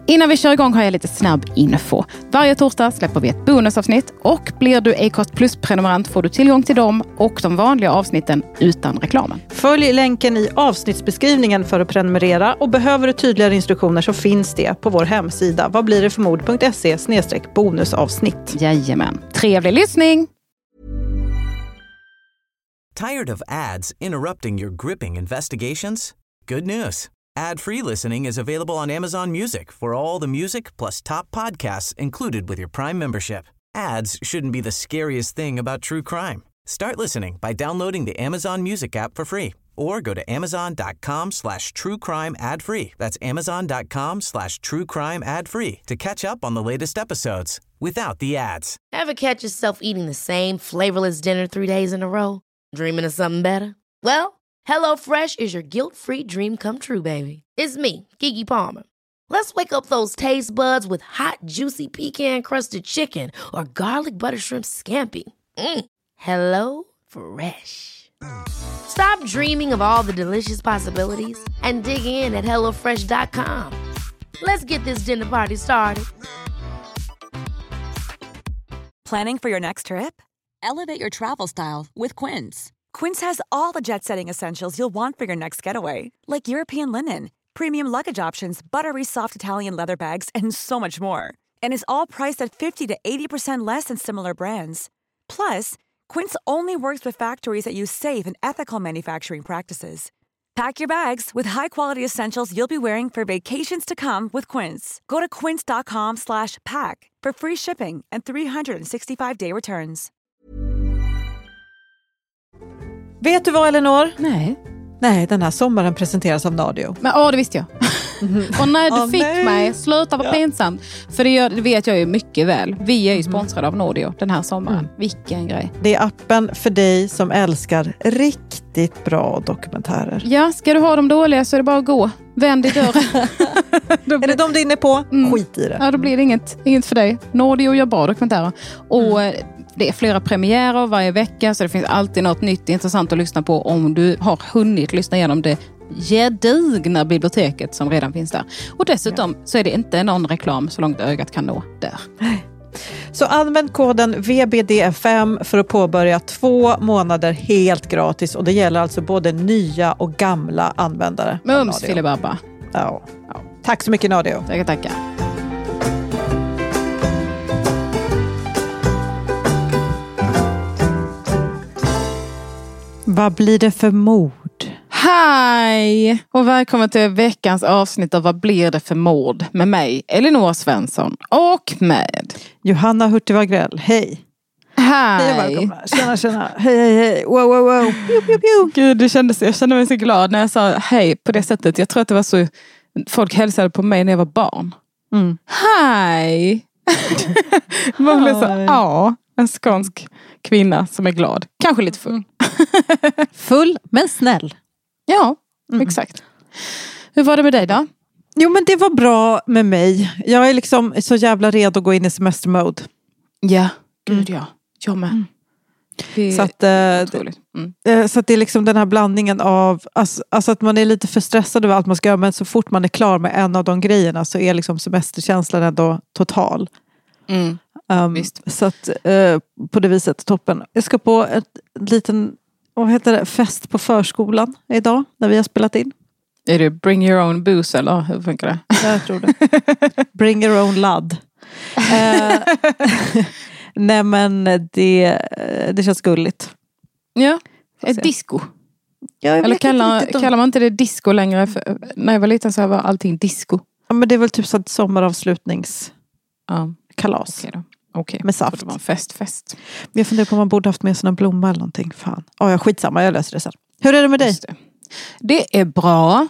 Innan vi kör igång har jag lite snabb info. Varje torsdag släpper vi ett bonusavsnitt och blir du Acast Plus-prenumerant får du tillgång till dem och de vanliga avsnitten utan reklamen. Följ länken i avsnittsbeskrivningen för att prenumerera och behöver du tydligare instruktioner så finns det på vår hemsida vadblirdetförmord.se/bonusavsnitt. Jajamän. Trevlig lyssning! Tired of ads interrupting your gripping investigations? Good news. Ad-free listening is available on Amazon Music for all the music plus top podcasts included with your Prime membership. Ads shouldn't be the scariest thing about true crime. Start listening by downloading the Amazon Music app for free or go to amazon.com/truecrime ad-free. That's amazon.com/truecrime ad-free to catch up on the latest episodes without the ads. Ever catch yourself eating the same flavorless dinner 3 days in a row? Dreaming of something better? Well, HelloFresh is your guilt-free dream come true, baby. It's me, Keke Palmer. Let's wake up those taste buds with hot, juicy pecan-crusted chicken or garlic butter shrimp scampi. Hello Fresh. Stop dreaming of all the delicious possibilities and dig in at HelloFresh.com. Let's get this dinner party started. Planning for your next trip? Elevate your travel style with Quince. Quince has all the jet-setting essentials you'll want for your next getaway, like European linen, premium luggage options, buttery soft Italian leather bags, and so much more. And is all priced at 50 to 80% less than similar brands. Plus, Quince only works with factories that use safe and ethical manufacturing practices. Pack your bags with high-quality essentials you'll be wearing for vacations to come with Quince. Go to quince.com/pack for free shipping and 365-day returns. Vet du vad, Elinor? Nej, den här sommaren presenteras av Nadio. Men det visste jag. Och när du fick mig, sluta vara pinsamt. För det vet jag ju mycket väl. Vi är ju sponsrade av Nadio den här sommaren. Vilken grej. Det är appen för dig som älskar riktigt bra dokumentärer. Ja, ska du ha de dåliga så är det bara att gå. Vänd i dörren. Är det de du är inne på? Skit i det. Ja, då blir det inget för dig. Nadio gör bra dokumentärer. Och det är flera premiärer varje vecka, så det finns alltid något nytt intressant att lyssna på om du har hunnit lyssna igenom det gedigna biblioteket som redan finns där. Och dessutom så är det inte någon reklam så långt ögat kan nå där. Så använd koden VBDFM för att påbörja 2 månader helt gratis. Och det gäller alltså både nya och gamla användare. Mums filibabba. Ja. Tack så mycket, Nadio. Tackar. Vad blir det för mord? Hej och välkommen till veckans avsnitt av Vad blir det för mord? Med mig, Elinor Svensson, och med Johanna Hurtig Wagrell. Hej. Hej. Tjena. Hej. Wow. Pew. Gud, jag kände mig så glad när jag sa hej på det sättet. Jag tror att det var så folk hälsade på mig när jag var barn. Hej. Man blev så, en skånsk kvinna som är glad. Kanske lite full. Full, men snäll. Ja, exakt. Hur var det med dig då? Jo, men det var bra med mig. Jag är liksom så jävla redo att gå in i semestermode. Ja, gud ja. Jag med. Så att det är liksom den här blandningen av alltså att man är lite för stressad över allt man ska göra, men så fort man är klar med en av de grejerna så är liksom semesterkänslan ändå total. Så att på det viset toppen. Jag ska på ett liten fest på förskolan idag när vi har spelat in. Är det bring your own booze eller hur funkar det? Jag tror det. Bring your own ladd. Nej, men det känns gulligt. Ja, ett disco. Eller kallar man inte det disco längre? För när jag var liten så var allting disco. Ja, men det är väl typ så att sommaravslutnings kalas. Okej. Med saft. Det var en fest. Jag funderar på om man borde haft med såna blommor eller någonting. Fan. Skitsamma, jag löser det sen. Hur är det med dig? Det är bra.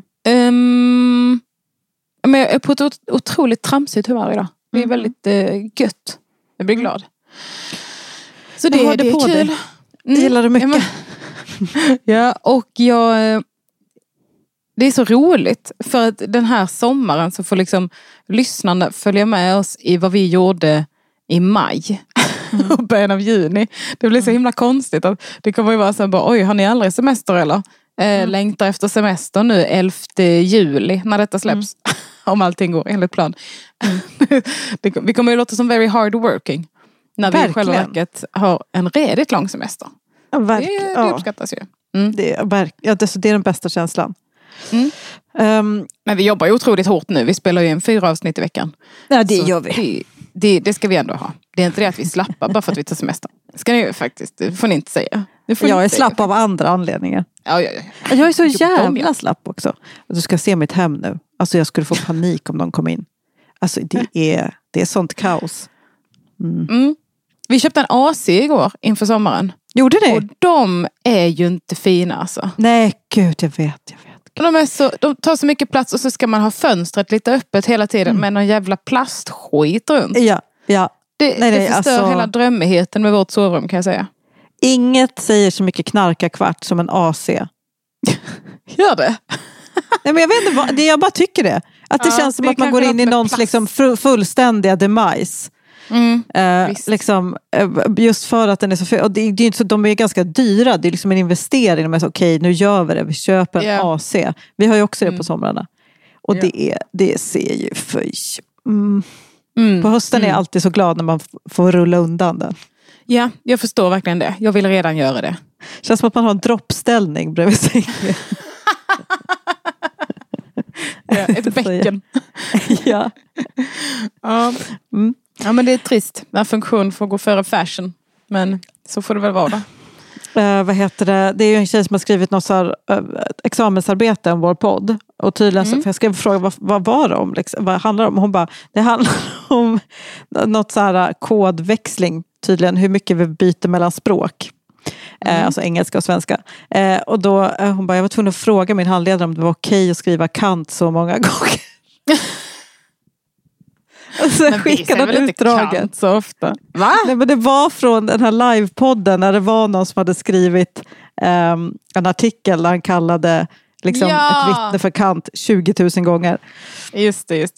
Men jag är på ett otroligt tramsigt humör idag. Det är väldigt gött. Jag blir glad. Så det är kul. Jag gillar det mycket. Ja, och det är så roligt för att den här sommaren så får liksom lyssnarna följa med oss i vad vi gjorde i maj och början av juni. Det blir så himla konstigt att det kommer ju vara så bara, oj, har ni aldrig semester eller? Längtar efter semester nu 11 juli när detta släpps. Om allting går enligt plan. Vi kommer ju låta som very hard working. När vi i själva verket har en redigt lång semester. Ja, det uppskattas ju. Det är den bästa känslan. Men vi jobbar ju otroligt hårt nu. Vi spelar ju 4 avsnitt i veckan. Ja, det gör vi. Det ska vi ändå ha. Det är inte det att vi slappar bara för att vi tar semester. Ska ni faktiskt, det får ni inte säga. Jag är slapp av andra anledningar. Ja. Jag är så jävla slapp också. Du ska se mitt hem nu. Alltså jag skulle få panik om de kom in. Alltså det är sånt kaos. Vi köpte en AC igår inför sommaren. Gjorde det? Och de är ju inte fina alltså. Nej, gud jag vet. De tar så mycket plats och så ska man ha fönstret lite öppet hela tiden med någon jävla plastskit runt. Ja. Det förstör hela drömmigheten med vårt sovrum kan jag säga. Inget säger så mycket knarkarkvart som en AC. Gör det? Nej, men jag vet inte, jag bara tycker det. Att det känns som att man går in i någons liksom, fullständiga demise. Liksom, just för att den är så och det är inte så, de är ganska dyra. Det är liksom en investering. De är så, okej, nu gör vi det. Vi köper en AC. Vi har ju också det på somrarna. Och det ser ju på hösten är jag alltid så glad när man får rulla undan den. Ja, jag förstår verkligen det. Jag vill redan göra det. Känns som att man har en droppställning bredvid sängen. Ett bäcken. Ja. Ja, men det är trist när funktion får gå före fashion. Men så får det väl vara då. Vad heter det? Det är ju en tjej som har skrivit något så här, examensarbete om vår podd. Och tydligen så, för jag skrev fråga vad var det om? Liksom, vad handlar det om? Hon bara, det handlar om något så här kodväxling. Tydligen hur mycket vi byter mellan språk. Alltså engelska och svenska. Och då, hon bara, jag var tvungen att fråga min handledare om det var okej att skriva Kant så många gånger. Och så skickade hon utdraget så ofta. Va? Nej, men det var från den här livepodden när det var någon som hade skrivit en artikel där han kallade liksom, ett vittne för Kant 20 000 gånger. Just det.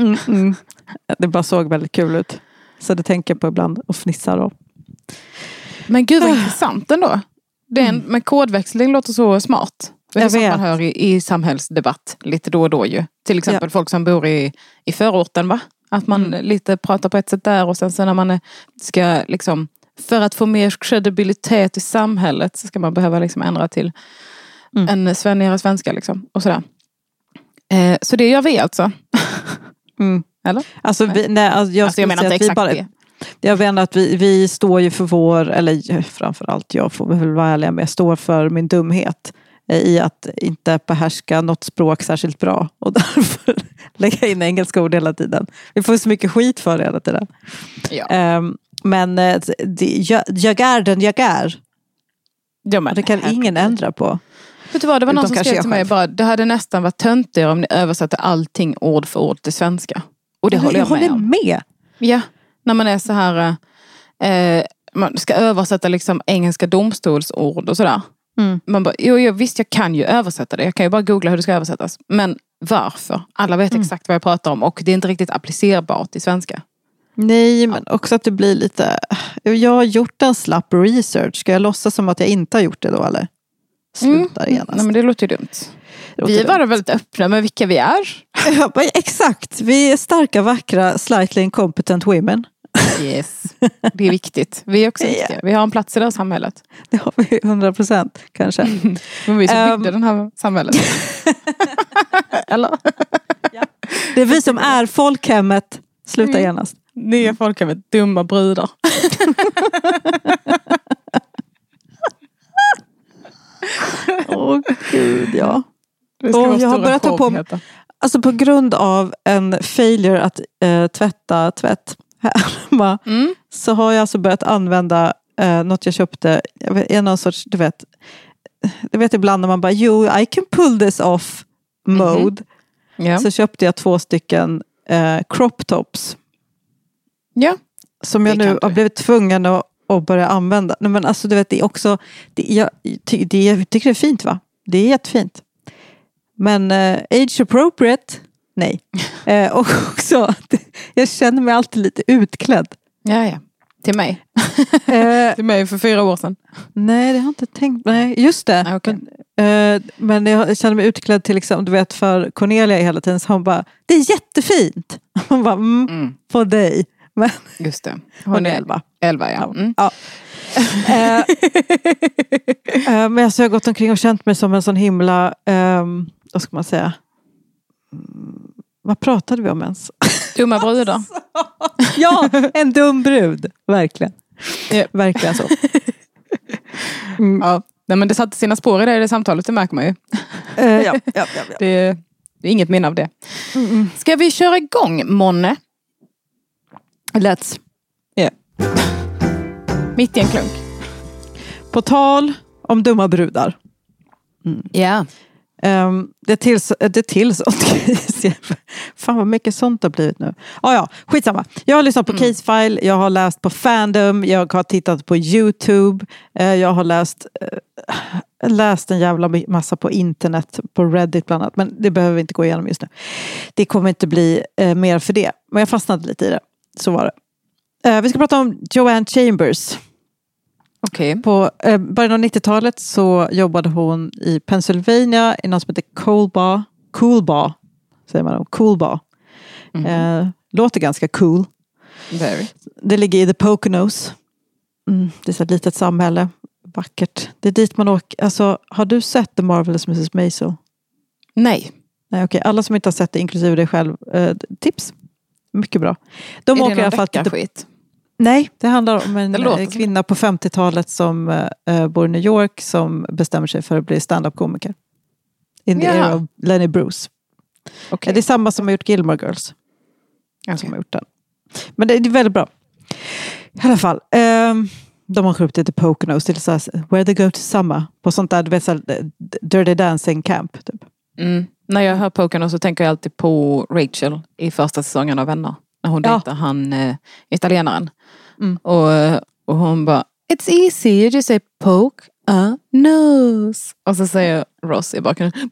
Det bara såg väldigt kul ut. Så det tänker jag på ibland och fnissar av. Men gud vad intressant ändå. Men kodväxling låter så smart. Det är som man hör i samhällsdebatt lite då och då ju. Till exempel folk som bor i förorten, va? Att man lite pratar på ett sätt där och sen så när man ska liksom, för att få mer kredibilitet i samhället så ska man behöva liksom ändra till en svennigare svenska liksom och sådär. Så det gör vi alltså. Eller? Alltså, jag menar inte exakt det. Jag menar att vi står ju för vår, eller framförallt jag får väl vara ärlig med, jag står för min dumhet i att inte behärska något språk särskilt bra och därför lägga in engelska ord hela tiden. Vi får så mycket skit för det hela tiden. Ja. Men jag är den jag är. Ja, men det kan ingen ändra på. Vet du vad, det var någon som skrev till mig bara, det hade nästan varit töntigare om ni översatte allting ord för ord till svenska. Och det håller jag med. Ja, när man är så här man ska översätta liksom engelska domstolsord och sådär. Man bara, visst jag kan ju översätta det. Jag kan ju bara googla hur det ska översättas. Men varför? Alla vet exakt vad jag pratar om och det är inte riktigt applicerbart i svenska. Nej, men också att det blir lite... Jag har gjort en slapp research. Ska jag låtsas som att jag inte har gjort det då, eller? Slutar genast. Nej, men det låter ju dumt. Vi är bara väldigt öppna med vilka vi är. Ja, exakt. Vi är starka, vackra, slightly incompetent women. Yes, det är viktigt. Vi är också viktiga. Vi har en plats i det här samhället. Det har vi 100% kanske. Men vi som byggde det här samhället. Eller? Ja. Det är vi som är folkhemmet. Sluta genast. Ni är folkhemmet, dumma brudar. Gud, ja. Och jag har börjat ta på mig, alltså på grund av en failure att tvätta tvätt hemma, så har jag alltså börjat använda något jag köpte, någon sorts, du vet ibland när man bara, I can pull this off mode. Yeah. Så köpte jag 2 stycken crop tops. Ja. Som jag nu har blivit tvungen att börja använda. Nej, men alltså du vet, det är också jag tycker det är fint, va? Det är jättefint. Men age appropriate? Nej. Och också jag känner mig alltid lite utklädd. Ja. Till mig. Till mig för 4 år sedan. Nej, det har jag inte tänkt. Nej, just det. Okay. Men jag känner mig utklädd till liksom, du vet, för Cornelia hela tiden. Så hon bara, det är jättefint. Hon bara, på dig. Men, just det. Hon är 11. 11, ja. Ja. Men jag har gått omkring och känt mig som en sån himla, vad ska man säga? Vad pratade vi om ens? Dumma brudar. Ja, en dum brud. Verkligen. Verkligen så. Ja. Nej, men det satte sina spår i det samtalet, det märker man ju. Ja. Det är inget minne av det. Ska vi köra igång, Monne? Let's. Yeah. Mitt i en klunk. På tal om dumma brudar. Ja. Det tillsåt case. Fan vad mycket sånt har blivit nu. Ja, skitsamma. Jag har lyssnat på Casefile, jag har läst på Fandom, jag har tittat på YouTube, jag har läst en jävla massa på internet, på Reddit bland annat. Men det behöver vi inte gå igenom just nu. Det kommer inte bli mer för det. Men jag fastnade lite i det. Så var det. Vi ska prata om Joanne Chambers. Okay. På början av 90-talet så jobbade hon i Pennsylvania i något som heter Coolbaugh. Säger man då? Coolbaugh. Låter ganska cool. Very. Det ligger i The Poconos. Det är så ett litet samhälle. Vackert. Det är dit man åker. Alltså, har du sett The Marvelous Mrs. Maisel? Nej. Nej, okej. Alla som inte har sett det, inklusive dig själv. Tips. Mycket bra. De åker i alla fall till skit. Nej, det handlar om en kvinna på 50-talet som bor i New York som bestämmer sig för att bli stand-up-komiker. In the era of Lenny Bruce. Okay. Det är samma som har gjort Gilmore Girls. Som har gjort den. Men det är väldigt bra. I alla fall. De har upp till The Poconos till så här, where they go to summer. På sånt där, du vet, så här, Dirty Dancing Camp. Typ. När jag hör Poconos så tänker jag alltid på Rachel i första säsongen av Vänner. När hon dejtar han italienaren. Och hon bara, it's easy, you just say poke a nose. Och så säger Ross i bakgrunden,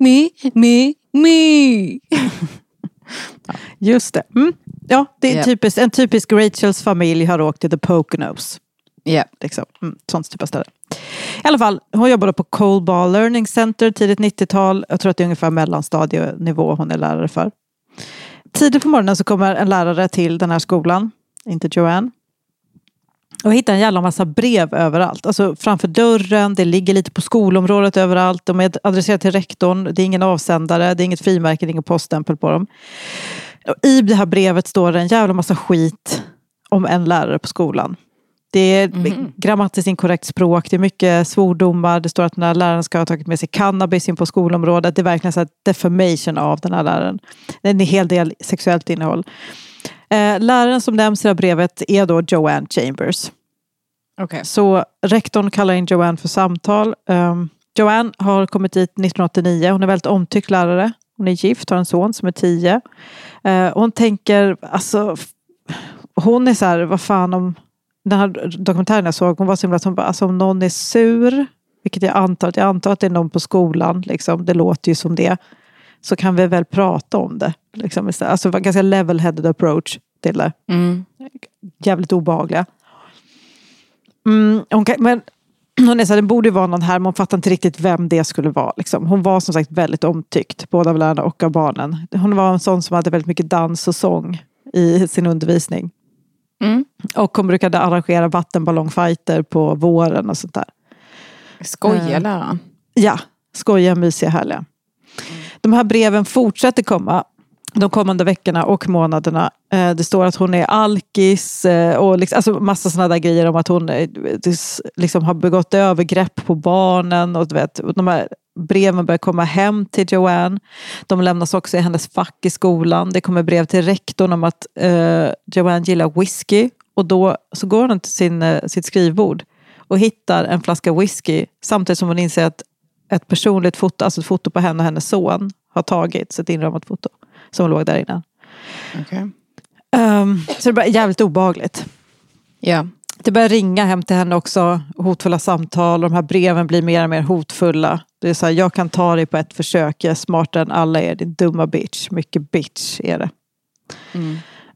me. Just det. Ja, det är en typisk Rachels familj har åkt till The Poconos. Ja. Liksom. Sånt typ av ställe. I alla fall, hon jobbade på Coolbaugh Learning Center tidigt 90-tal. Jag tror att det är ungefär mellanstadienivå hon är lärare för. Tidigt på morgonen så kommer en lärare till den här skolan, inte Joanne. Och hittar en jävla massa brev överallt. Alltså framför dörren, det ligger lite på skolområdet överallt. De är adresserade till rektorn, det är ingen avsändare, det är inget frimärke, det är ingen poststämpel på dem. Och i det här brevet står det en jävla massa skit om en lärare på skolan. Det är grammatiskt inkorrekt språk, det är mycket svordomar, det står att den här läraren ska ha tagit med sig cannabis in på skolområdet. Det är verkligen så här defamation av den här läraren. Det är en hel del sexuellt innehåll. Läraren som nämns i det här brevet är då Joanne Chambers. Okay. Så rektorn kallar in Joanne för samtal. Joanne har kommit dit 1989. Hon är väldigt omtyckt lärare. Hon är gift, har en son som är 10. Hon tänker, alltså, hon är så här, vad fan om den här dokumentären jag såg, hon var så himla som, alltså om någon är sur, vilket jag antar att det är någon på skolan, liksom, det låter ju som det, så kan vi väl prata om det. Liksom, alltså en ganska level-headed approach till det. Jävligt obehagliga. Men hon är så här, det borde ju vara någon här, men hon fattar inte riktigt vem det skulle vara. Liksom. Hon var som sagt väldigt omtyckt, både av lärarna och av barnen. Hon var en sån som hade väldigt mycket dans och sång i sin undervisning. Och hon brukade arrangera vattenballongfighter på våren och sånt där. Skoja läraren. Ja, skoja, mysiga, härliga. De här breven fortsätter komma de kommande veckorna och månaderna. Det står att hon är alkis och liksom, alltså massa sådana där grejer om att hon liksom har begått övergrepp på barnen. Och, du vet, de här breven börjar komma hem till Joanne. De lämnas också i hennes fack i skolan. Det kommer brev till rektorn om att Joanne gillar whisky. Och då så går hon till sitt skrivbord och hittar en flaska whisky samtidigt som hon inser att ett personligt foto, alltså ett foto på henne och hennes son har tagits, ett inramat foto som låg där innan. Okay. Så det blir jävligt obehagligt. Ja. Det börjar ringa hem till henne också, hotfulla samtal, och de här breven blir mer och mer hotfulla. Det är så här, jag kan ta dig på ett försök, jag är smartare än alla er, din dumma bitch. Mycket bitch är det.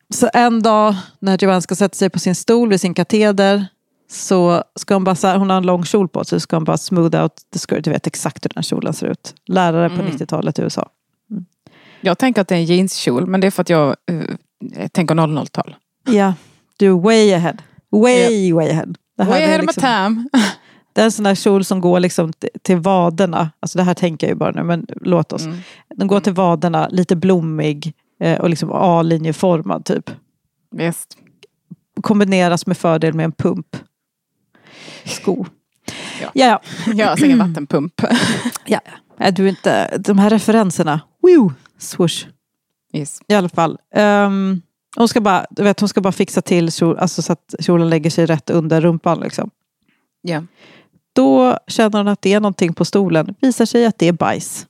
Så en dag när Joanne ska sätta sig på sin stol vid sin kateder, så ska hon bara, hon har en lång kjol på sig, så ska hon bara smooth out the skirt. Du vet exakt hur den kjolen ser ut. Lärare på 90-talet i USA. Jag tänker att det är en jeanskjol, men det är för att jag tänker 00-tal. Ja, du är way ahead. Way ahead. Det här way ahead liksom, of time. det är en sån där kjol som går liksom till vaderna. Alltså det här tänker jag ju bara nu, men låt oss. Den går till vaderna, lite blommig och liksom A-linjeformad typ. Visst. Kombineras med fördel med en pump. Sko. Ja. Jag har ingen vattenpump. Ja. Är du inte, de här referenserna. Woo! Swoosh. Yes. I alla fall. Hon ska bara fixa till alltså så att kjolen lägger sig rätt under rumpan liksom. Ja. Då känner hon att det är någonting på stolen. Visar sig att det är bajs.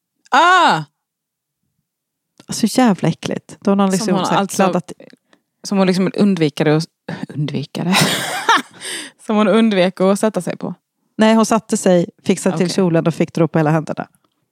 Så jävla äckligt. Då har hon liksom som hon liksom undviker det. Som hon undviker att sätta sig på. Nej, hon satte sig, fixade till kjolen och fick dra på hela händerna.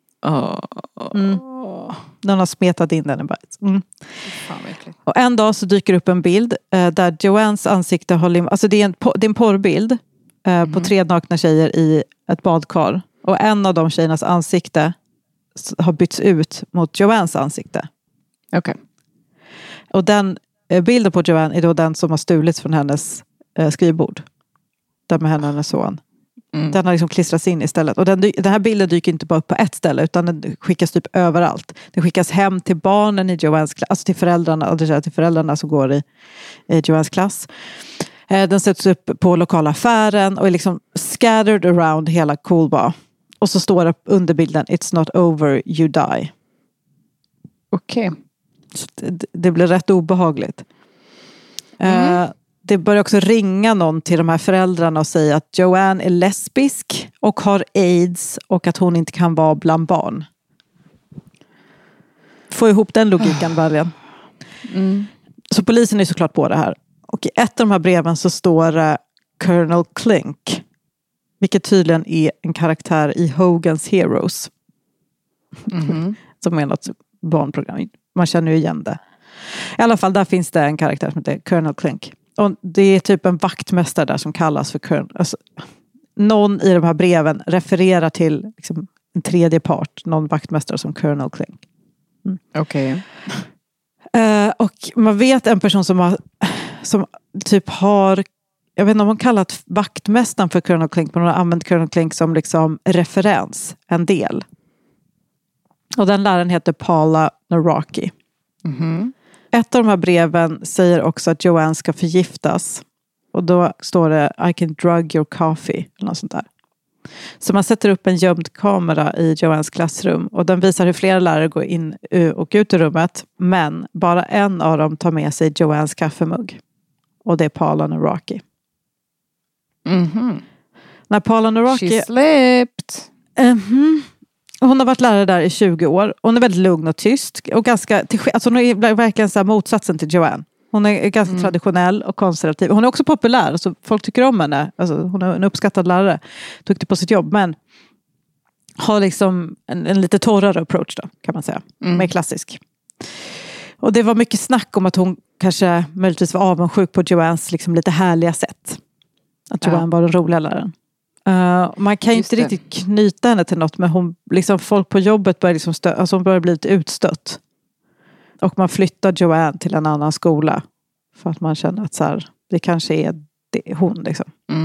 Någon har smetat in den i bajs. Och en dag så dyker upp en bild där Joannes ansikte har alltså det är en porrbild på 3 nakna tjejer i ett badkar. Och en av de tjejernas ansikte har bytts ut mot Joannes ansikte. Okej. Och den bilden på Joanne är då den som har stulits från hennes skrivbord. Där med henne och hennes son. Den har liksom klistrats in istället. Och den här bilden dyker inte bara upp på ett ställe, utan den skickas typ överallt. Den skickas hem till barnen i Joannes klass, alltså till föräldrarna som går i Joannes klass. Den sätts upp på lokala affären och är liksom scattered around hela Coolba. Och så står det under bilden: "It's not over, you die." Okej. Det blir rätt obehagligt. Det börjar också ringa någon till de här föräldrarna och säga att Joanne är lesbisk och har AIDS och att hon inte kan vara bland barn. Få ihop den logiken verkligen. Så polisen är såklart på det här. Och i ett av de här breven så står det Colonel Klink, vilket tydligen är en karaktär i Hogan's Heroes. Som är något barnprogram. Man känner ju igen det. I alla fall, där finns det en karaktär som heter Colonel Klink. Och det är typ en vaktmästare där som kallas för Colonel. Alltså, någon i de här breven refererar till liksom en tredje part. Någon vaktmästare som Colonel Klink. Okej. Och man vet en person som typ har, jag vet inte om hon kallat vaktmästaren för Colonel Klink, men hon har använt Colonel Klink som liksom referens, en del. Och den läraren heter Paula Naraki. Ett av de här breven säger också att Joanne ska förgiftas. Och då står det I can drug your coffee. Eller något sånt där. Så man sätter upp en gömd kamera i Joannes klassrum. Och den visar hur flera lärare går in och ut ur rummet. Men bara en av dem tar med sig Joannes kaffemugg. Och det är Paula Naraki. När Paula Naraki... She slipped. Hon har varit lärare där i 20 år. Hon är väldigt lugn och tyst. Och ganska, alltså hon är verkligen så här motsatsen till Joanne. Hon är ganska traditionell och konservativ. Hon är också populär. Alltså folk tycker om henne. Alltså hon är en uppskattad lärare. Duktig på sitt jobb. Men har liksom en lite torrare approach då, kan man säga. Mer klassisk. Och det var mycket snack om att hon kanske möjligtvis var avundsjuk på Joannes liksom lite härliga sätt. Att Joanne var den roliga läraren. Man kan ju inte riktigt knyta henne till något, men hon, liksom, folk på jobbet börjar liksom alltså hon börjar bli lite utstött. Och man flyttar Joanne till en annan skola för att man känner att så här, det kanske är hon liksom.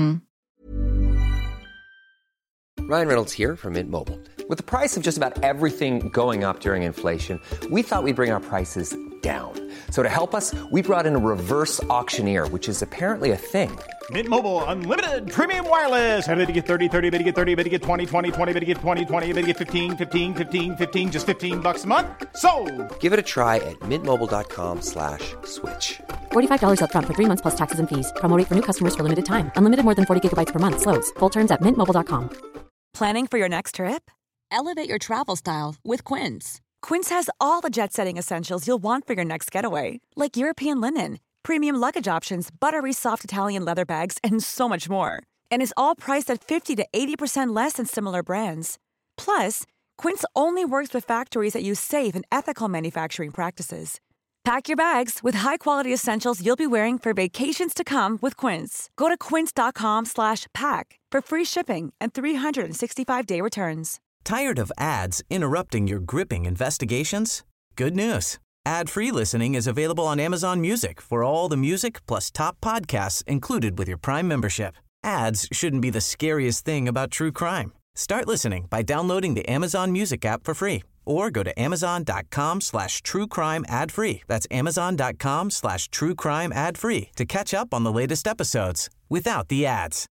Ryan Reynolds here from Mint Mobile. With the price of just about everything going up during inflation, we thought we'd bring our prices down. So to help us, we brought in a reverse auctioneer, which is apparently a thing. Mint Mobile Unlimited Premium Wireless. How to get 30, 30, bit to get 30, bit to get 20, 20, 20, bit to get 20, 20, bit to get 15, 15, 15, 15, just $15 a month? Sold! Give it a try at mintmobile.com/switch. $45 up front for 3 months plus taxes and fees. Promo rate for new customers for limited time. Unlimited more than 40 gigabytes per month. Slows full terms at mintmobile.com. Planning for your next trip? Elevate your travel style with Quince. Quince has all the jet-setting essentials you'll want for your next getaway, like European linen, premium luggage options, buttery soft Italian leather bags, and so much more. And is all priced at 50 to 80% less than similar brands. Plus, Quince only works with factories that use safe and ethical manufacturing practices. Pack your bags with high-quality essentials you'll be wearing for vacations to come with Quince. Go to quince.com/pack for free shipping and 365-day returns. Tired of ads interrupting your gripping investigations? Good news. Ad-free listening is available on Amazon Music for all the music plus top podcasts included with your Prime membership. Ads shouldn't be the scariest thing about true crime. Start listening by downloading the Amazon Music app for free or go to amazon.com/truecrime ad-free. That's amazon.com/truecrime ad-free to catch up on the latest episodes without the ads.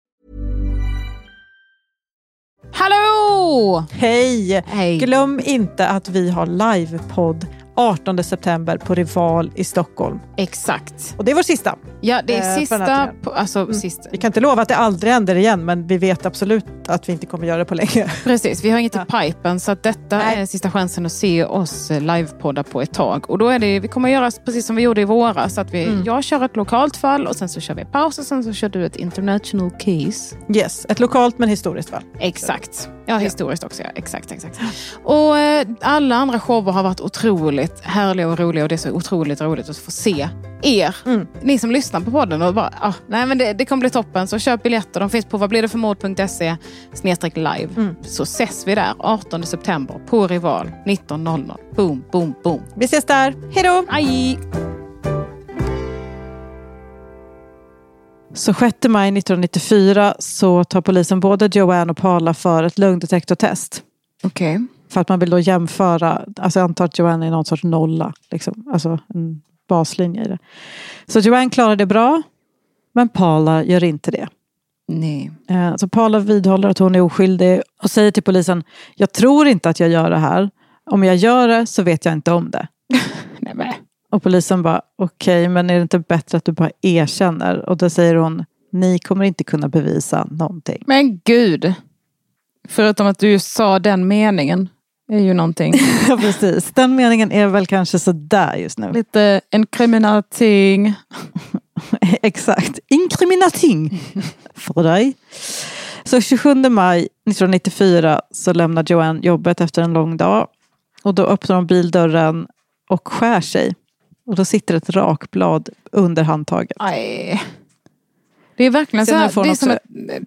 Hallå! Hej! Glöm inte att vi har livepodd 18 september på Rival i Stockholm. Exakt. Och det är vår sista. Ja, det är sista. Sista. Vi kan inte lova att det aldrig händer igen, men vi vet absolut att vi inte kommer göra det på länge. Precis, vi har inget i pipen, så att detta är sista chansen att se oss livepodda på ett tag. Och då är det, vi kommer göra precis som vi gjorde i våras, att jag kör ett lokalt fall och sen så kör vi paus och sen så kör du ett international case. Yes, ett lokalt men historiskt fall. Exakt. Ja, historiskt också. Ja. Exakt. Och alla andra shower har varit otroligt härliga och roliga och det är så otroligt roligt att få se er. Ni som lyssnar på podden och bara, nej men det kommer bli toppen, så köp biljetter. De finns på vadblidetformord.se/live. Så ses vi där 18 september på Rival 19:00. Boom, boom, boom. Vi ses där. Hej då! Aj! Så 6 maj 1994 så tar polisen både Joanne och Paula för ett lögndetektortest. Okej. För att man vill då jämföra, alltså jag antar att Joanne är någon sorts nolla, liksom. Alltså en baslinje i det. Så Joanne klarar det bra, men Paula gör inte det. Nej. Så Paula vidhåller att hon är oskyldig och säger till polisen, jag tror inte att jag gör det här. Om jag gör det så vet jag inte om det. Nej. Och polisen bara, okej, men är det inte bättre att du bara erkänner? Och då säger hon, ni kommer inte kunna bevisa någonting. Men gud. Förutom att du just sa den meningen är ju någonting. Ja, precis. Den meningen är väl kanske så där just nu. Lite incriminating. Exakt. Incriminating. För dig. Så 27 maj 1994 så lämnar Joanne jobbet efter en lång dag. Och då öppnar hon bildörren och skär sig. Och då sitter ett rakblad under handtaget. Aj. Det är verkligen så här, det är som ett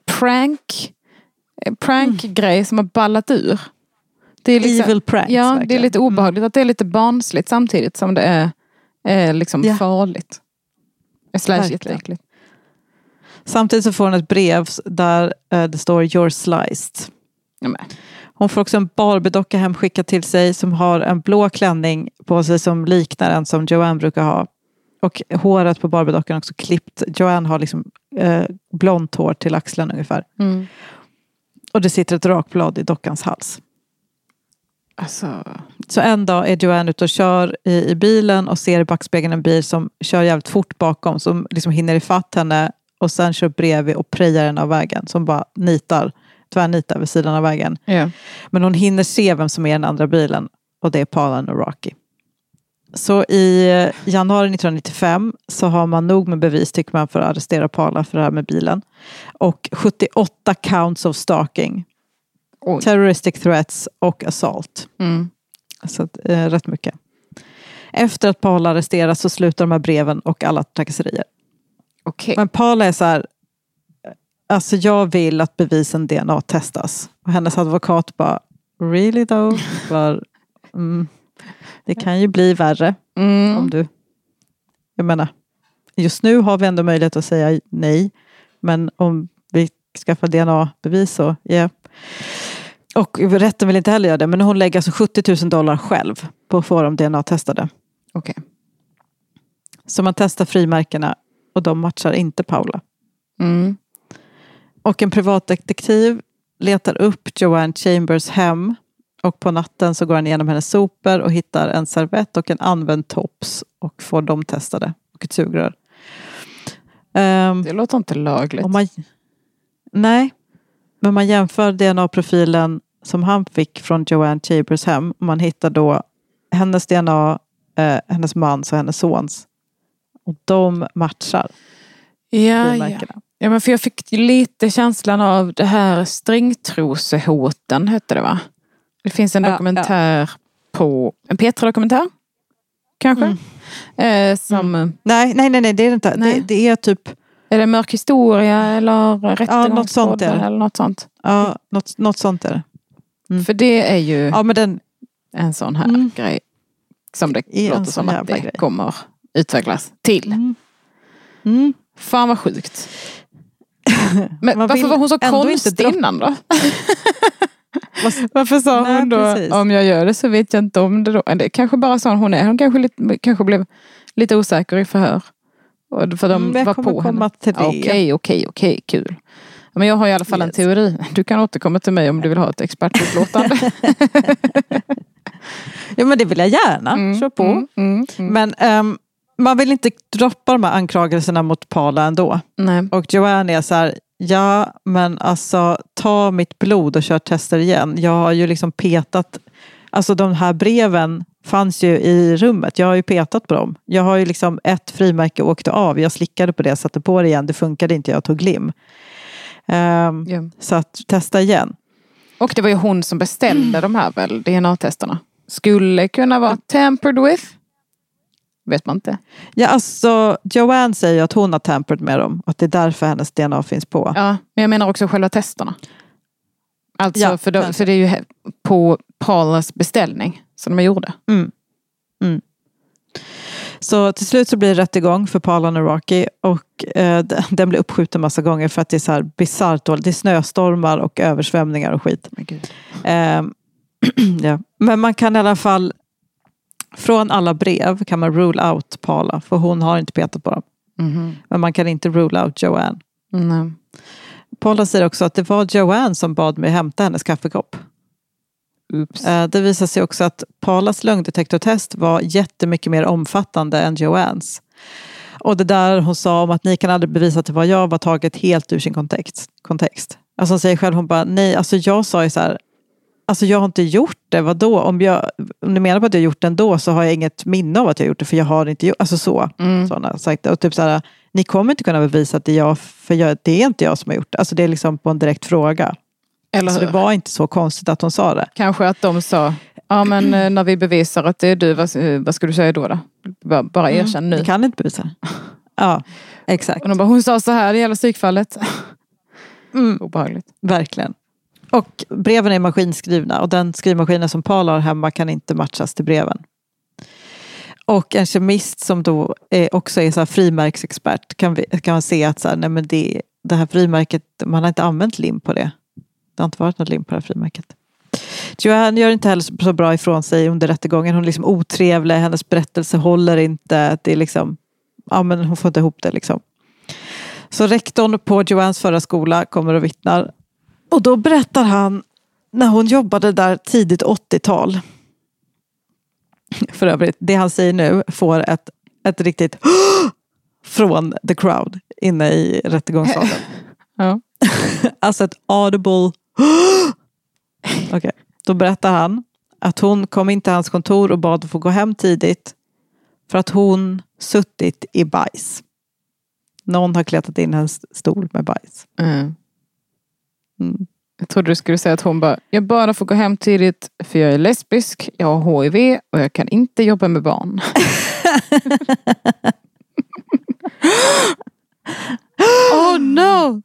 prank-grej som har ballat ur. Det är liksom, evil pranks. Ja, verkligen. det är lite obehagligt att det är lite barnsligt samtidigt som det är liksom farligt. Äckligt. Samtidigt så får hon ett brev där det står You're sliced. Jamen. Hon får också en Barbie-docka hemskickad till sig som har en blå klänning på sig som liknar en som Joanne brukar ha. Och håret på Barbie-dockan är också klippt. Joanne har liksom blont hår till axeln ungefär. Och det sitter ett rakblad i dockans hals. Alltså. Så en dag är Joanne ute och kör i bilen och ser i backspegeln en bil som kör jävligt fort bakom, som liksom hinner ifatt henne och sen kör bredvid och prejar den av vägen, som bara tvärnitar vid sidan av vägen. Yeah. Men hon hinner se vem som är den andra bilen, och det är Paula och Rocky. Så i januari 1995 så har man nog med bevis, tycker man, för att arrestera Paula för det här med bilen. Och 78 counts of stalking. Oj. Terroristic threats och assault. Så rätt mycket. Efter att Paula arresteras så slutar de här breven och alla trakasserier. Okay. Men Paula är så här, alltså jag vill att bevisen DNA testas. Och hennes advokat bara, really though? Det kan ju bli värre om du... Jag menar, just nu har vi ändå möjlighet att säga nej. Men om vi skaffar DNA-bevis så, Och rätten vill inte heller göra det. Men hon lägger alltså $70,000 själv på att få dem DNA-testade. Okej. Så man testar frimärkena och de matchar inte Paula. Och en privatdetektiv letar upp Joanne Chambers hem. Och på natten så går han igenom hennes sopor och hittar en servett och en använd tops. Och får dem testade. Och ett sugrör. Det låter inte lagligt. Nej. Men man jämför DNA-profilen som han fick från Joanne Chambers hem. Och man hittar då hennes DNA, hennes mans och hennes sons. Och de matchar. Ja, men för jag fick lite känslan av det här stringtrosehoten, hette det va? Det finns en dokumentär på, en Petra-dokumentär kanske. Nej, det är det inte. Det är typ... Är det mörk historia eller rättegångspodd eller något sånt? Ja, något sånt är det. För det är ju en sån här grej som det låter som att det kommer utvecklas till. Fan vad sjukt. Men varför var hon så konstig innan då? Varför sa hon då, precis. Om jag gör det så vet jag inte om det då. Det är kanske bara så hon är. Hon kanske blev lite osäker i förhör. För de var på henne. Okej, kul. Men jag har i alla fall en teori. Du kan återkomma till mig om du vill ha ett expertutlåtande. Ja, men det vill jag gärna. Kör på. Men man vill inte droppa de här anklagelserna mot Paula ändå. Nej. Och Joanne är så här, ja men alltså ta mitt blod och kör tester igen. Jag har ju liksom petat, alltså de här breven fanns ju i rummet. Jag har ju petat på dem. Jag har ju liksom ett frimärke åkte av. Jag slickade på det, satte på det igen. Det funkade inte, jag tog lim. Så att testa igen. Och det var ju hon som beställde de här väl, DNA-testerna. Skulle kunna vara tampered with. Vet man inte. Ja, alltså Joanne säger att hon har tampered med dem. Att det är därför hennes DNA finns på. Ja, men jag menar också själva testerna. Alltså, för det är ju på Paulas beställning som de gjorde. Så till slut så blir det rättegång för Paula Nawrocki. Och den blir uppskjuten massa gånger för att det är så här bizarrt. Det är snöstormar och översvämningar och skit. Ja. Men man kan i alla fall, från alla brev kan man rule out Paula. För hon har inte petat på dem. Men man kan inte rule out Joanne. Paula säger också att det var Joanne som bad mig hämta hennes kaffekopp. Det visar sig också att Paulas lögndetektortest var jättemycket mer omfattande än Joannes. Och det där hon sa om att ni kan aldrig bevisa att det var jag var taget helt ur sin kontext. Alltså hon säger själv, hon bara, nej, alltså jag sa ju så här, alltså jag har inte gjort det, vadå? Om ni menar på att jag har gjort det ändå så har jag inget minne av att jag har gjort det, för jag har inte gjort, alltså så. Sådana sagt. Och typ så här, ni kommer inte kunna bevisa att det är jag, för det är inte jag som har gjort det. Alltså det är liksom på en direkt fråga. Eller så det var inte så konstigt att hon sa det. Kanske att de sa, ja men när vi bevisar att det är du, vad ska du säga då? Bara erkänn nu. Vi kan inte bevisa det. Ja, exakt. Och de bara, hon sa så här, det gäller psykfallet. Obehagligt. Verkligen. Och breven är maskinskrivna. Och den skrivmaskinen som Paula har hemma kan inte matchas till breven. Och en kemist som då också är så här frimärksexpert kan man se att så här, nej men det här frimärket, man har inte använt lim på det. Det har inte varit något lim på det här frimärket. Joanne gör inte heller så bra ifrån sig under rättegången. Hon är liksom otrevlig. Hennes berättelse håller inte. Det är liksom, ja men hon får inte ihop det liksom. Så rektorn på Joannes förra skola kommer och vittnar. Och då berättar han när hon jobbade där tidigt 80-tal. För övrigt, det han säger nu får ett riktigt från the crowd inne i rättegångssalen. Ja. Alltså ett audible. Okej. Då berättar han att hon kom in till hans kontor och bad att få gå hem tidigt för att hon suttit i bajs. Någon har klättrat in hennes stol med bajs. Jag trodde du skulle säga att hon bara, jag bara får gå hem tidigt för jag är lesbisk, jag har HIV och jag kan inte jobba med barn. Oh no!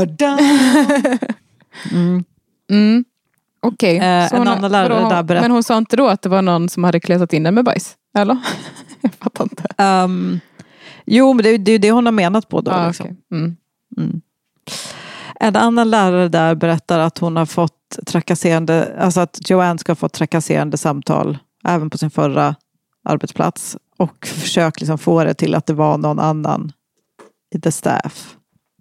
Okej. En annan lärare där berättade. Men hon sa inte då att det var någon som hade klättrat in med bajs? Eller? Jag fattar inte. Jo, men det är det hon har menat på då. Liksom. Okay. En annan lärare där berättar att hon har fått trakasserande, alltså att Joanne ska ha fått trakasserande samtal även på sin förra arbetsplats och försökt liksom få det till att det var någon annan i the staff.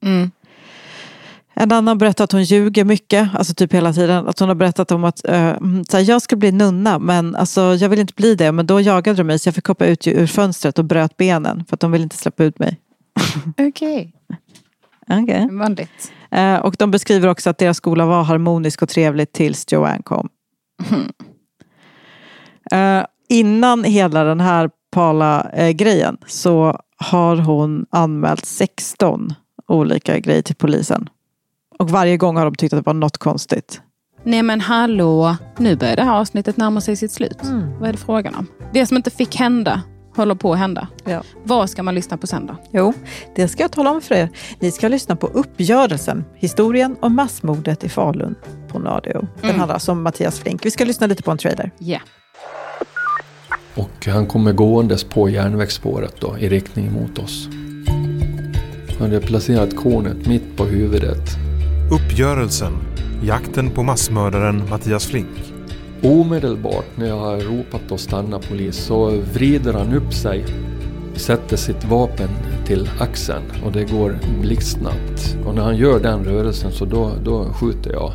En annan berättar att hon ljuger mycket, alltså typ hela tiden. Att hon har berättat om att så här, jag ska bli nunna, men alltså, jag vill inte bli det. Men då jagade de mig så jag fick hoppa ut ur fönstret och bröt benen för att de vill inte släppa ut mig. Okej. Vanligt. Och de beskriver också att deras skola var harmonisk och trevlig tills Joanne kom. Innan hela den här Paula-grejen så har hon anmält 16 olika grejer till polisen. Och varje gång har de tyckt att det var något konstigt. Nej men hallå, nu börjar det här avsnittet närma sig sitt slut. Vad är det frågan om? Det som inte fick hända håller på att hända. Ja. Vad ska man lyssna på sen då? Jo, det ska jag tala om för er. Ni ska lyssna på Uppgörelsen, historien om massmordet i Falun på radio. Den handlar alltså om Mattias Flink. Vi ska lyssna lite på en trailer. Ja. Yeah. Och han kommer gåendes på järnvägsspåret då, i riktning mot oss. Han hade placerat kornet mitt på huvudet. Uppgörelsen. Jakten på massmördaren Mattias Flink. Omedelbart när jag har ropat och stanna polis så vrider han upp sig. Sätter sitt vapen till axeln och det går blixtsnabbt. Och när han gör den rörelsen så då skjuter jag.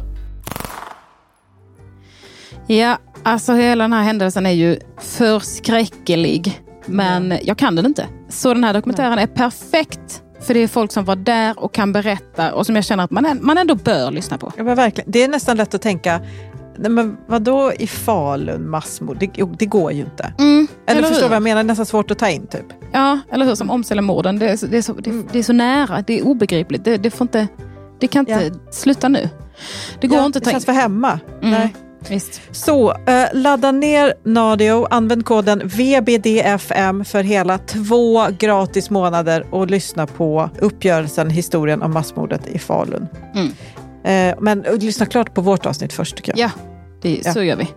Ja, alltså hela den här händelsen är ju förskräcklig. Men jag kan den inte. Så den här dokumentären är perfekt. För det är folk som var där och kan berätta. Och som jag känner att man ändå bör lyssna på. Ja, men verkligen. Det är nästan lätt att tänka... Nej, men vadå i Falun massmord? Det går ju inte. Eller förstår vad jag menar? Det är nästan svårt att ta in typ. Ja, eller hur? Som Åmselemorden. Det är så nära. Det är obegripligt. Det kan inte sluta nu. Det går inte att ta in. Det känns för hemma. Nej. Visst. Så ladda ner Nadio, använd koden VBDFM för hela 2 gratis månader och lyssna på Uppgörelsen, historien om massmordet i Falun. Men lyssna klart på vårt avsnitt först tycker jag. Ja, så gör vi.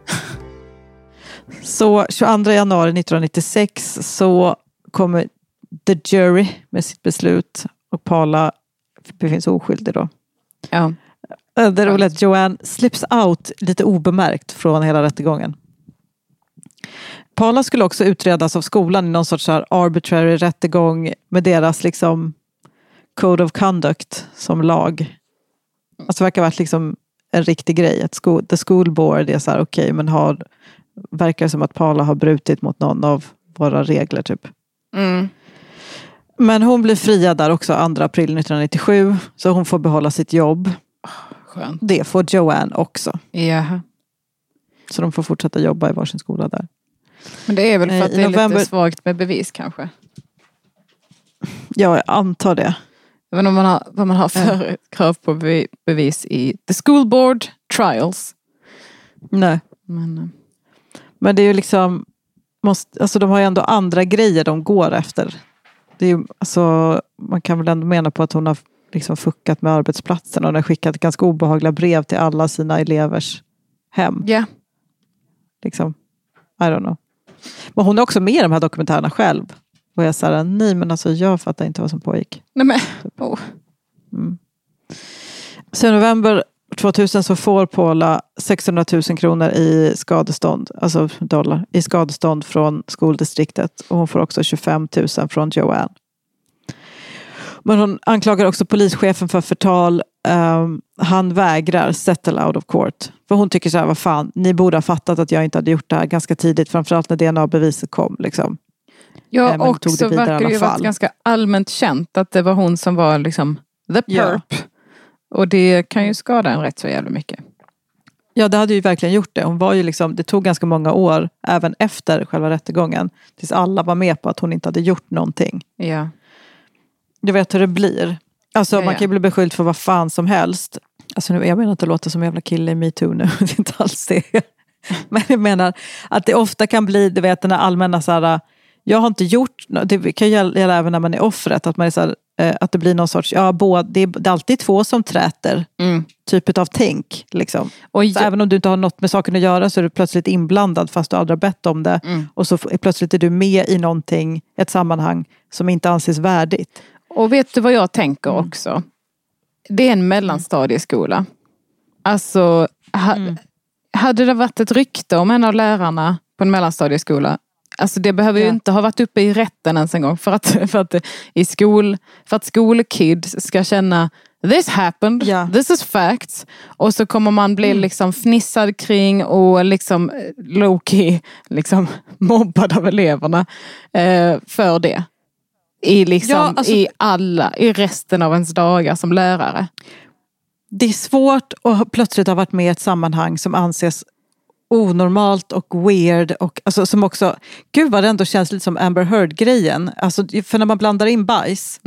Så 22 januari 1996 så kommer The Jury med sitt beslut och Paula befinns oskyldig då. Ja. Det är roligt att Joanne slips out lite obemärkt från hela rättegången. Paula skulle också utredas av skolan i någon sorts här arbitrary rättegång med deras liksom code of conduct som lag. Alltså det verkar ha varit liksom en riktig grej. The school board är så här okej, men verkar som att Paula har brutit mot någon av våra regler typ. Men hon blir friad där också 2 april 1997 så hon får behålla sitt jobb. Skönt. Det får Joanne också. Ja. Så de får fortsätta jobba i varsin skola där. Men det är väl för att det är lite svagt med bevis kanske? Ja, jag antar det. Jag vet inte vad man har för krav på bevis i The School Board Trials. Nej. Men det är ju liksom... alltså de har ju ändå andra grejer de går efter. Det är ju, alltså, man kan väl ändå mena på att hon har liksom fuckat med arbetsplatsen och hon har skickat ganska obehagliga brev till alla sina elevers hem. Ja. Yeah. Liksom, I don't know. Men hon är också med i de här dokumentärerna själv. Och jag sa, nej men alltså jag fattar inte vad som pågick. Nej men, Så i november 2000 så får Paula 600 000 kronor i skadestånd, alltså dollar, i skadestånd från skoldistriktet. Och hon får också 25 000 från Joanne. Men hon anklagar också polischefen för förtal. Han vägrar settle out of court. För hon tycker så här, vad fan, ni borde ha fattat att jag inte hade gjort det här ganska tidigt. Framförallt när DNA-beviset kom liksom. Ja, och så verkar det ju varit ganska allmänt känt att det var hon som var liksom the perp. Ja. Och det kan ju skada en rätt så jävla mycket. Ja, det hade ju verkligen gjort det. Hon var ju liksom, det tog ganska många år, även efter själva rättegången, tills alla var med på att hon inte hade gjort någonting. Ja. Du vet hur det blir. Alltså man kan ju bli beskylld för vad fan som helst. Alltså nu, jag menar inte att låta som en jävla kille i MeToo nu. Det är inte alls det. Men jag menar att det ofta kan bli, du vet den här allmänna så här, jag har inte gjort, det kan gälla även när man är offret, att man är så här, att det blir någon sorts, det är alltid 2 som träter typ av tänk liksom. Och även om du inte har något med saken att göra så är du plötsligt inblandad fast du aldrig har bett om det och så plötsligt är du med i någonting, ett sammanhang som inte anses värdigt. Och vet du vad jag tänker också? Det är en mellanstadieskola. Alltså hade det varit ett rykte om en av lärarna på en mellanstadieskola, alltså det behöver ju inte ha varit uppe i rätten ens en gång för att skolkids ska känna this happened, this is facts, och så kommer man bli liksom fnissad kring och liksom low-key liksom mobbad av eleverna för det. I resten av ens dagar som lärare. Det är svårt att plötsligt ha varit med i ett sammanhang som anses onormalt och weird och alltså, som också, gud vad det ändå känns lite som Amber Heard-grejen. Alltså, för när man blandar in bajs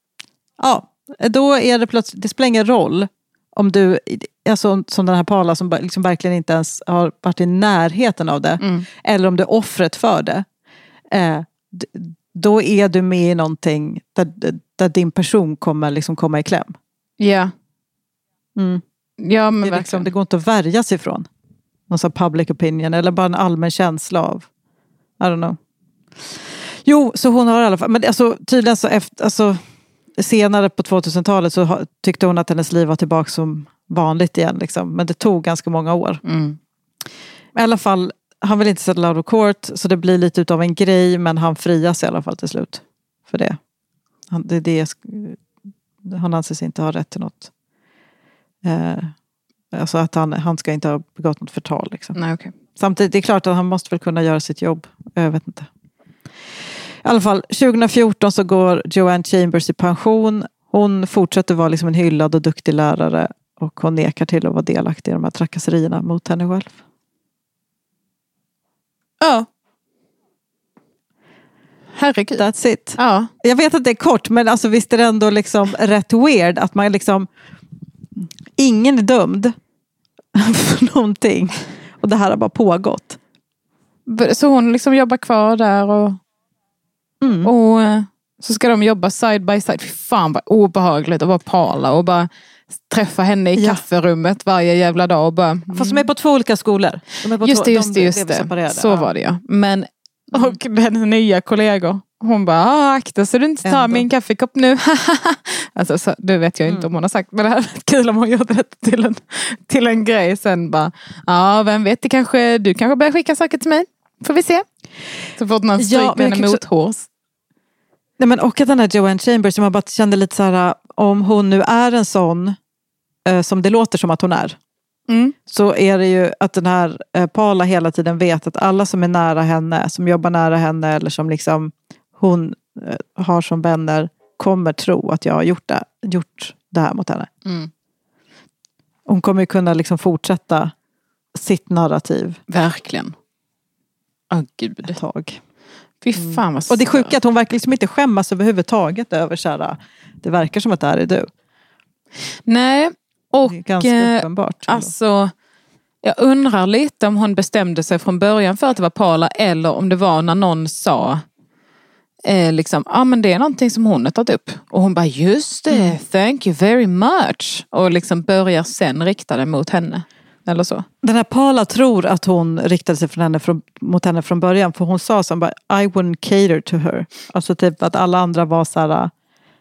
då är det plötsligt, det spelar ingen roll om du, alltså, som den här Paula som liksom verkligen inte ens har varit i närheten av det, eller om du är offret för det. då är du med i någonting där din person kommer liksom komma i kläm. Ja. Ja, men det går inte att värja sig ifrån. Någon sån public opinion eller bara en allmän känsla av I don't know. Jo, så hon har i alla fall, men alltså tydligen så senare på 2000-talet så tyckte hon att hennes liv var tillbaka som vanligt igen liksom. Men det tog ganska många år. I alla fall, han vill inte sätta out of court, så det blir lite utav en grej, men han frias i alla fall till slut för det. Han anses inte ha rätt till något. Alltså att han ska inte ha begått något förtal liksom. Nej, okay. Samtidigt, det är klart att han måste väl kunna göra sitt jobb. Jag vet inte. I alla fall, 2014 så går Joanne Chambers i pension. Hon fortsätter vara liksom en hyllad och duktig lärare. Och hon nekar till att vara delaktig i de här trakasserierna mot henne själv. Ja. Herregud. That's it. Ja. Jag vet att det är kort, men alltså visst är det ändå liksom rätt weird att man liksom... Ingen är dömd för någonting. Och det här har bara pågått. Så hon liksom jobbar kvar där och så ska de jobba side by side. Fy fan vad obehagligt att vara Paula och bara träffa henne i kafferummet varje jävla dag och bara... Fast de är på 2 olika skolor. Just det. Så var det, ja. Men, och den nya kollegor, hon bara, akta så du inte tar min kaffekopp nu. Alltså, så, det vet jag inte om hon har sagt, men det hade varit kul om hon gjorde det till en grej. Sen bara, vem vet, du kanske börjar skicka saker till mig. Får vi se. Så fort någon stryk med henne mot hårs. Nej, men och att den här Joanne Chambers, som jag bara kände lite så här, om hon nu är en sån som det låter som att hon är. Så är det ju att den här Paula hela tiden vet att alla som är nära henne, som jobbar nära henne eller som liksom hon har som vänner, kommer tro att jag har gjort det här mot henne. Hon kommer ju kunna liksom fortsätta sitt narrativ. Verkligen. Gud. Ett tag. Fy fan vad och det är sjukt att hon verkar liksom inte skämmas överhuvudtaget över så här, det verkar som att det här är du. Nej, och ganska uppenbart. Alltså, jag undrar lite om hon bestämde sig från början för att det var Paula, eller om det var när någon sa liksom, men det är någonting som hon har tagit upp. Och hon bara, just det, thank you very much. Och liksom börjar sen rikta det mot henne. Eller så. Den här Paula tror att hon riktade sig mot henne från början. För hon sa som bara, I wouldn't cater to her. Alltså typ att alla andra var så här,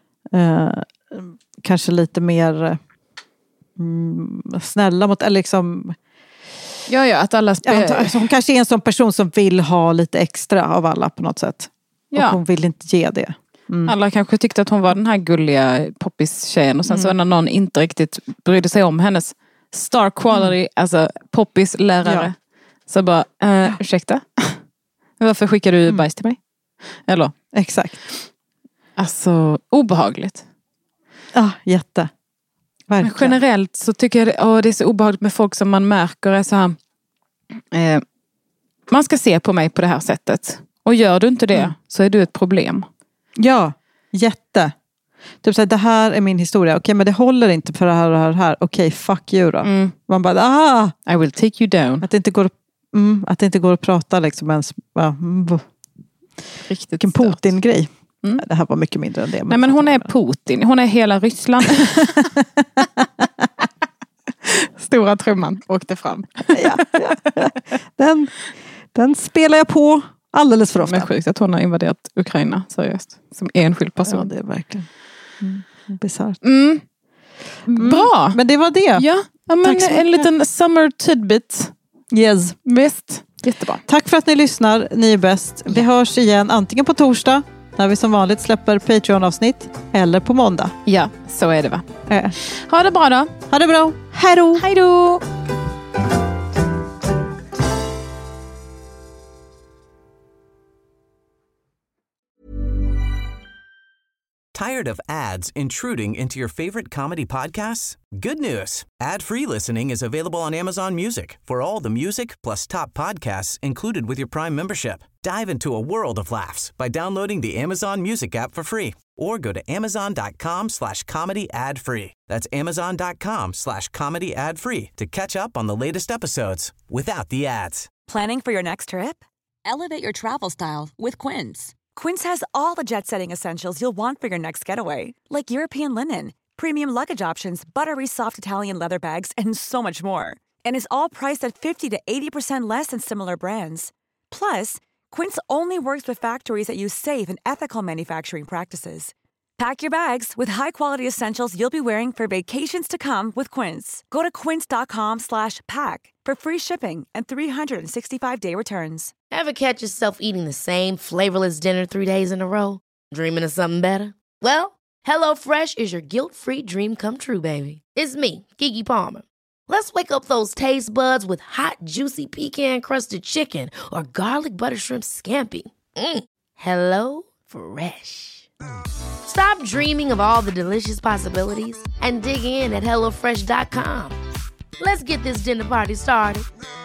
kanske lite mer snälla mot, eller liksom... Ja, att alla... hon kanske är en sån person som vill ha lite extra av alla på något sätt. Ja. Och hon vill inte ge det. Alla kanske tyckte att hon var den här gulliga poppis-tjejen. Och sen så när någon inte riktigt brydde sig om hennes star quality, alltså poppis-lärare. Så bara, ursäkta? Varför skickar du bajs till mig? Eller? Exakt. Alltså, obehagligt. Ja, jätte. Verkligen. Men generellt så tycker jag det är så obehagligt med folk som man märker är så här, man ska se på mig på det här sättet. Och gör du inte det så är du ett problem. Ja, jätte. Typ såhär, det här är min historia. Okej, men det håller inte för det här och det här. Okej, fuck you då. Man bara, I will take you down. Att det inte går att prata liksom ens. Riktigt vilken Putin-grej. Det här var mycket mindre än det. Nej, men hon är Putin. Hon är hela Ryssland. Stora trumman åkte fram. Den spelar jag på alldeles för ofta. Men sjukt att hon har invaderat Ukraina, seriöst. Som enskild person. Ja, det är verkligen bisarrt. Bra! Men det var det. Ja, men en liten summer tidbit. Yes. Visst. Jättebra. Tack för att ni lyssnar. Ni är bäst. Vi hörs igen antingen på torsdag, när vi som vanligt släpper Patreon-avsnitt, eller på måndag. Ja, så är det va. Ha det bra då. Ha det bra. Hej då. Hej då. Tired of ads intruding into your favorite comedy podcasts? Good news. Ad-free listening is available on Amazon Music for all the music plus top podcasts included with your Prime membership. Dive into a world of laughs by downloading the Amazon Music app for free or go to amazon.com/comedy ad-free. That's amazon.com/comedy ad-free to catch up on the latest episodes without the ads. Planning for your next trip? Elevate your travel style with Quince. Quince has all the jet-setting essentials you'll want for your next getaway, like European linen, premium luggage options, buttery soft Italian leather bags, and so much more. And is all priced at 50 to 80% less than similar brands. Plus, Quince only works with factories that use safe and ethical manufacturing practices. Pack your bags with high-quality essentials you'll be wearing for vacations to come with Quince. Go to quince.com/pack for free shipping and 365-day returns. Ever catch yourself eating the same flavorless dinner 3 days in a row? Dreaming of something better? Well, HelloFresh is your guilt-free dream come true, baby. It's me, Keke Palmer. Let's wake up those taste buds with hot, juicy pecan-crusted chicken or garlic butter shrimp scampi. Hello Fresh. Stop dreaming of all the delicious possibilities and dig in at HelloFresh.com. Let's get this dinner party started.